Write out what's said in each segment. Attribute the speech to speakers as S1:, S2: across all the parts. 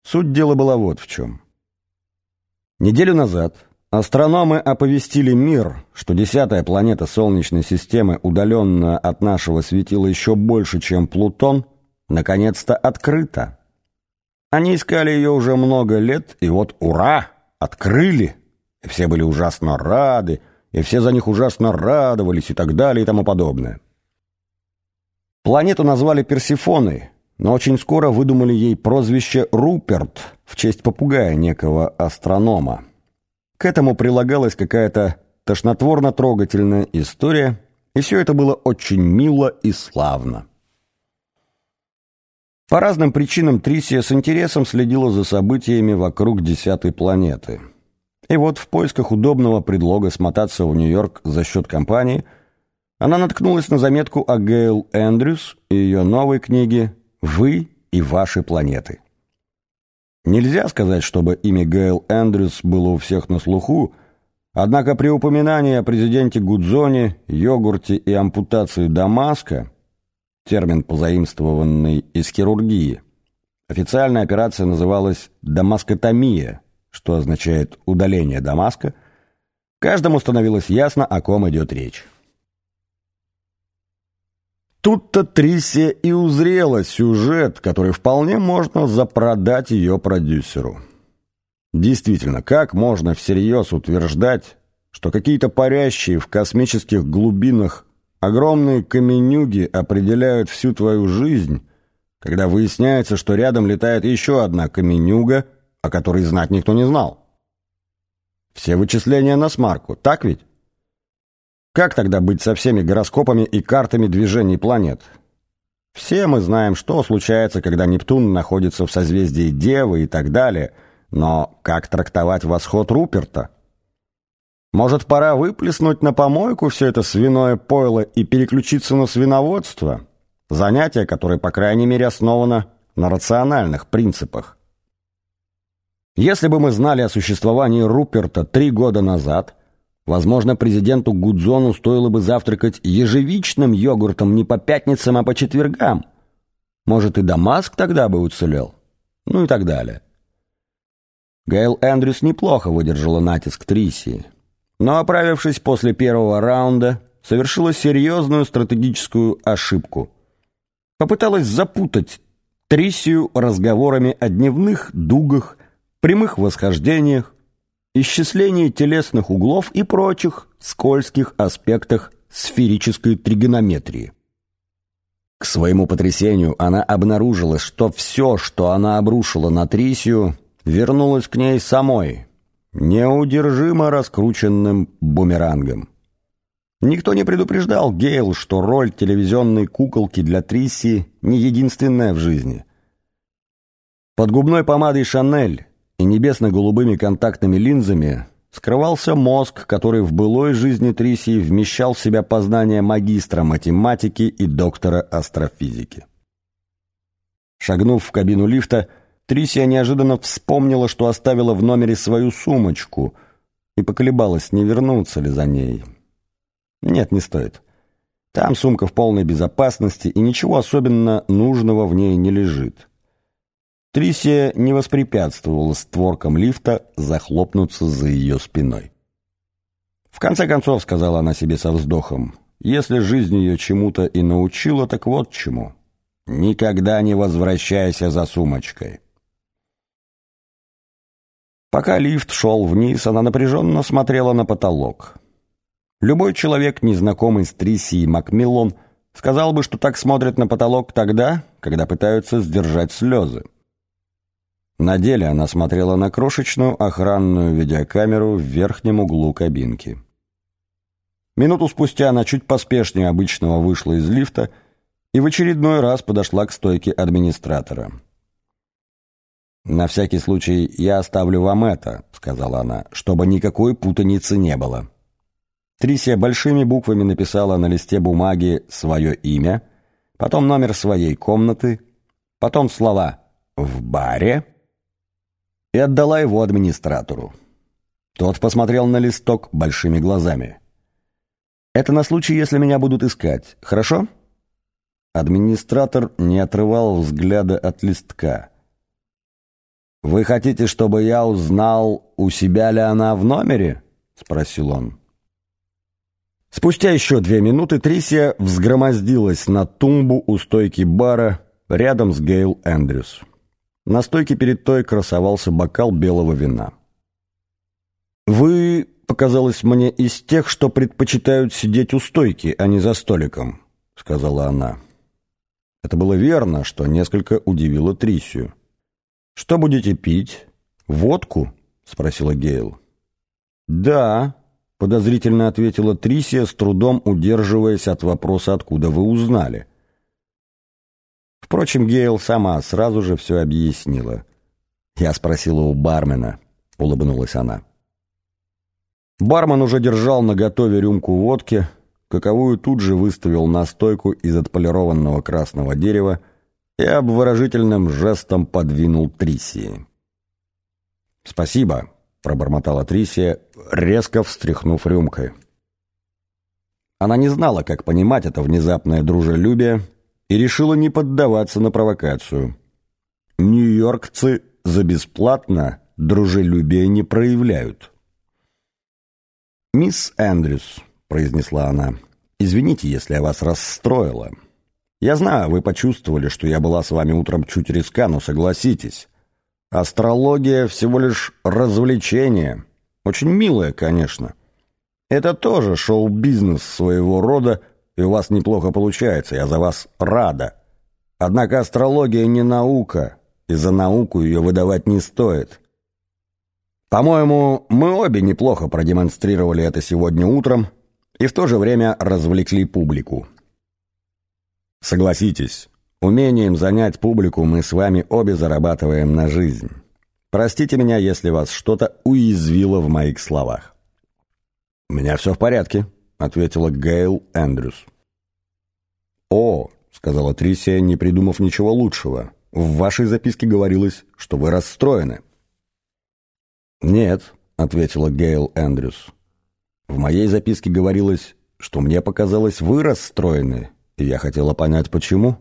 S1: Суть дела была вот в чем. Неделю назад астрономы оповестили мир, что 10-я планета Солнечной системы, удаленная от нашего светила еще больше, чем Плутон, наконец-то открыта. Они искали ее уже много лет, и вот ура! Открыли! И все были ужасно рады, и все за них ужасно радовались, и так далее, и тому подобное. Планету назвали Персефоной, но очень скоро выдумали ей прозвище Руперт в честь попугая некого астронома. К этому прилагалась какая-то тошнотворно-трогательная история, и все это было очень мило и славно. По разным причинам Трисия с интересом следила за событиями вокруг 10-й планеты. И вот в поисках удобного предлога смотаться в Нью-Йорк за счет компании она наткнулась на заметку о Гейл Эндрюс и ее новой книге «Вы и ваши планеты». Нельзя сказать, чтобы имя Гейл Эндрюс было у всех на слуху, однако при упоминании о президенте Гудзоне, йогурте и ампутации Дамаска, термин, позаимствованный из хирургии, официальная операция называлась «дамаскотомия», что означает «удаление Дамаска», каждому становилось ясно, о ком идет речь. Тут-то Трисия и узрела сюжет, который вполне можно запродать ее продюсеру. Действительно, как можно всерьез утверждать, что какие-то парящие в космических глубинах огромные каменюги определяют всю твою жизнь, когда выясняется, что рядом летает еще одна каменюга, о которой знать никто не знал? Все вычисления насмарку, так ведь? Как тогда быть со всеми гороскопами и картами движений планет? Все мы знаем, что случается, когда Нептун находится в созвездии Девы и так далее, но как трактовать восход Руперта? Может, пора выплеснуть на помойку все это свиное пойло и переключиться на свиноводство? Занятие, которое, по крайней мере, основано на рациональных принципах. Если бы мы знали о существовании Руперта 3 года назад, возможно, президенту Гудзону стоило бы завтракать ежевичным йогуртом не по пятницам, а по четвергам. Может, и Дамаск тогда бы уцелел? Ну и так далее. Гейл Эндрюс неплохо выдержала натиск Трисии, но, оправившись после первого раунда, совершила серьезную стратегическую ошибку. Попыталась запутать Трисию разговорами о дневных дугах, прямых восхождениях, исчислении телесных углов и прочих скользких аспектах сферической тригонометрии. К своему потрясению она обнаружила, что все, что она обрушила на Трисию, вернулось к ней самой, неудержимо раскрученным бумерангом. Никто не предупреждал Гейл, что роль телевизионной куколки для Трисии не единственная в жизни. Под губной помадой «Шанель» и небесно-голубыми контактными линзами скрывался мозг, который в былой жизни Трисии вмещал в себя познания магистра математики и доктора астрофизики. Шагнув в кабину лифта, Трисия неожиданно вспомнила, что оставила в номере свою сумочку, и поколебалась, не вернуться ли за ней. Нет, не стоит. Там сумка в полной безопасности, и ничего особенно нужного в ней не лежит. Трисия не воспрепятствовала створкам лифта захлопнуться за ее спиной. В конце концов, сказала она себе со вздохом, если жизнь ее чему-то и научила, так вот чему. Никогда не возвращайся за сумочкой. Пока лифт шел вниз, она напряженно смотрела на потолок. Любой человек, незнакомый с Трисией Макмиллан, сказал бы, что так смотрят на потолок тогда, когда пытаются сдержать слезы. На деле она смотрела на крошечную охранную видеокамеру в верхнем углу кабинки. Минуту спустя она чуть поспешнее обычного вышла из лифта и в очередной раз подошла к стойке администратора. «На всякий случай я оставлю вам это», — сказала она, — «чтобы никакой путаницы не было». Трисия большими буквами написала на листе бумаги свое имя, потом номер своей комнаты, потом слова «в баре» и отдала его администратору. Тот посмотрел на листок большими глазами. «Это на случай, если меня будут искать, хорошо?» Администратор не отрывал взгляда от листка. «Вы хотите, чтобы я узнал, у себя ли она в номере?» — спросил он. Спустя еще 2 минуты Трисия взгромоздилась на тумбу у стойки бара рядом с Гейл Эндрюс. На стойке перед той красовался бокал белого вина. «Вы, показалось мне, из тех, что предпочитают сидеть у стойки, а не за столиком», — сказала она. Это было верно, что несколько удивило Трисию. «Что будете пить? Водку?» — спросила Гейл. «Да», — подозрительно ответила Трисия, с трудом удерживаясь от вопроса, откуда вы узнали. Впрочем, Гейл сама сразу же все объяснила. «Я спросила у бармена», — улыбнулась она. Бармен уже держал наготове рюмку водки, каковую тут же выставил на стойку из отполированного красного дерева и обворожительным жестом подвинул Трисии. «Спасибо», — пробормотала Трисия, резко встряхнув рюмкой. Она не знала, как понимать это внезапное дружелюбие, и решила не поддаваться на провокацию. Нью-йоркцы за бесплатно дружелюбие не проявляют. «Мисс Эндрюс», — произнесла она, — «извините, если я вас расстроила. Я знаю, вы почувствовали, что я была с вами утром чуть резка, но согласитесь, астрология всего лишь развлечение, очень милое, конечно. Это тоже шоу-бизнес своего рода, и у вас неплохо получается, я за вас рада. Однако астрология не наука, и за науку ее выдавать не стоит. По-моему, мы обе неплохо продемонстрировали это сегодня утром и в то же время развлекли публику. Согласитесь, умением занять публику мы с вами обе зарабатываем на жизнь. Простите меня, если вас что-то уязвило в моих словах». «У меня все в порядке», — ответила Гейл Эндрюс. «О», — сказала Трисия, не придумав ничего лучшего, — «в вашей записке говорилось, что вы расстроены». «Нет», — ответила Гейл Эндрюс. «В моей записке говорилось, что мне показалось, вы расстроены, и я хотела понять, почему».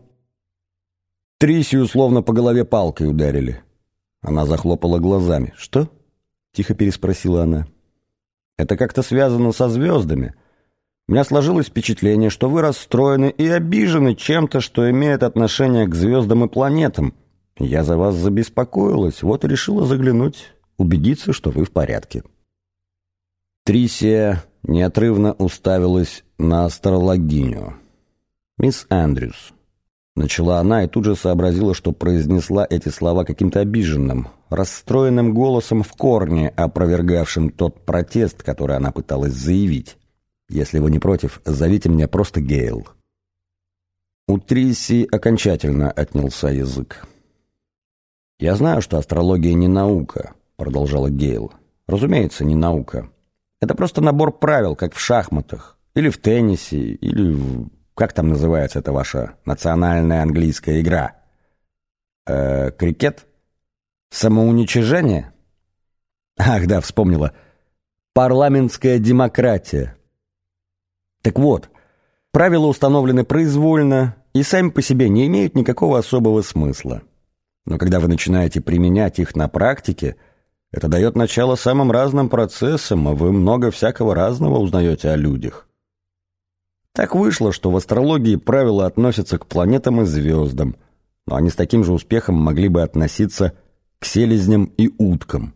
S1: Трисию словно по голове палкой ударили. Она захлопала глазами. «Что?» — тихо переспросила она. «Это как-то связано со звездами. У меня сложилось впечатление, что вы расстроены и обижены чем-то, что имеет отношение к звездам и планетам. Я за вас забеспокоилась, вот и решила заглянуть, убедиться, что вы в порядке». Трисия неотрывно уставилась на астрологиню. «Мисс Эндрюс», — начала она и тут же сообразила, что произнесла эти слова каким-то обиженным, расстроенным голосом в корне, опровергавшим тот протест, который она пыталась заявить. «Если вы не против, зовите меня просто Гейл». У Трисии окончательно отнялся язык. «Я знаю, что астрология не наука», — продолжала Гейл. «Разумеется, не наука. Это просто набор правил, как в шахматах, или в теннисе, или в... Как там называется эта ваша национальная английская игра? Крикет? Самоуничижение? Ах, да, вспомнила. Парламентская демократия. Так вот, правила установлены произвольно и сами по себе не имеют никакого особого смысла. Но когда вы начинаете применять их на практике, это дает начало самым разным процессам, а вы много всякого разного узнаете о людях. Так вышло, что в астрологии правила относятся к планетам и звездам, но они с таким же успехом могли бы относиться к селезням и уткам.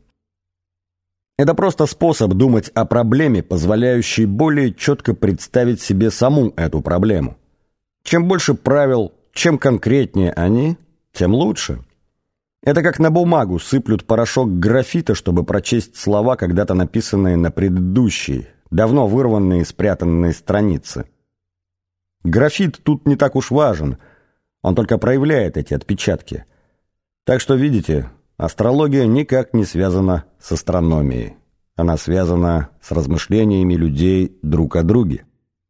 S1: Это просто способ думать о проблеме, позволяющий более четко представить себе саму эту проблему. Чем больше правил, чем конкретнее они, тем лучше. Это как на бумагу сыплют порошок графита, чтобы прочесть слова, когда-то написанные на предыдущей, давно вырванные и спрятанные страницы. Графит тут не так уж важен, он только проявляет эти отпечатки. Так что, видите, астрология никак не связана с астрономией. Она связана с размышлениями людей друг о друге.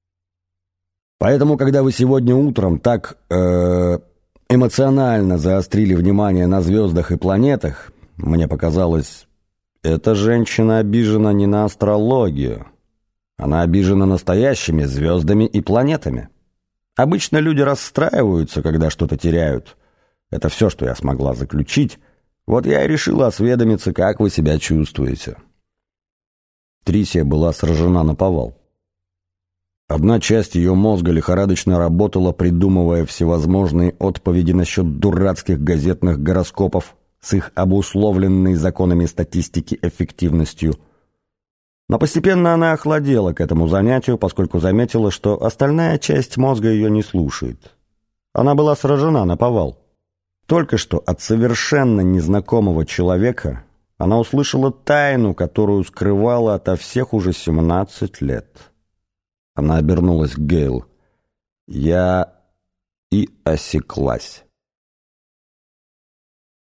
S1: Поэтому, когда вы сегодня утром так эмоционально заострили внимание на звездах и планетах, мне показалось, эта женщина обижена не на астрологию. Она обижена настоящими звездами и планетами. Обычно люди расстраиваются, когда что-то теряют. Это все, что я смогла заключить, Вот я и решила осведомиться, как вы себя чувствуете». Трисия была сражена наповал. Одна часть ее мозга лихорадочно работала, придумывая всевозможные отповеди насчет дурацких газетных гороскопов с их обусловленной законами статистики эффективностью. Но постепенно она охладела к этому занятию, поскольку заметила, что остальная часть мозга ее не слушает. Она была сражена наповал. Только что от совершенно незнакомого человека она услышала тайну, которую скрывала ото всех уже 17 лет. Она обернулась к Гейл. «Я...» и осеклась.